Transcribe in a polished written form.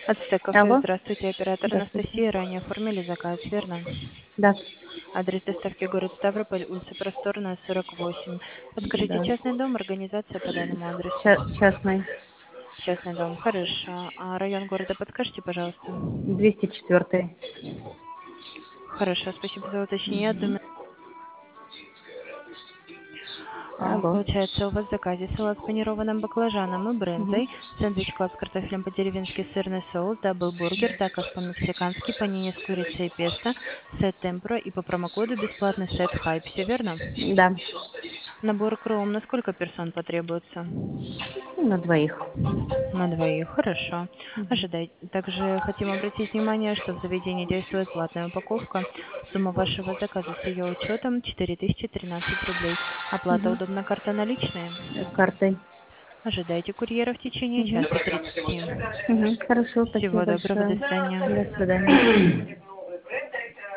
Ацтек кафе, Алло, здравствуйте, оператор здравствуйте. Анастасия. Ранее оформили заказ, верно? Да, Адрес доставки город Ставрополь, улица Просторная, 48. Подскажите, да. частный дом, организация по данному адресу? Частный. Частный дом, хорошо. А район города подскажите, пожалуйста? 204. Хорошо, спасибо за уточнение. Одну минуту. Алло. Получается, у вас в заказе салат с панированным баклажаном и Мгм. брынзой, сэндвич клаб с картофелем по-деревенски, сырный соус, даблбургер, такос по-мексикански, панини с курицей и песто, сет темпура и по промокоду бесплатный сет хайп. Все верно? Да. Набор кром на сколько персон потребуется? На двоих. На двоих, хорошо. Мгм. Ожидайте. Также хотим обратить внимание, что в заведении действует платная упаковка. Сумма вашего заказа с ее учетом 4013 рублей. Оплата Мгм. удобна, карта наличные. Картой. Ожидайте курьера в течение Мгм. часа 30. Мгм. Хорошо, спасибо Всего доброго, до большое. свидания. До свидания.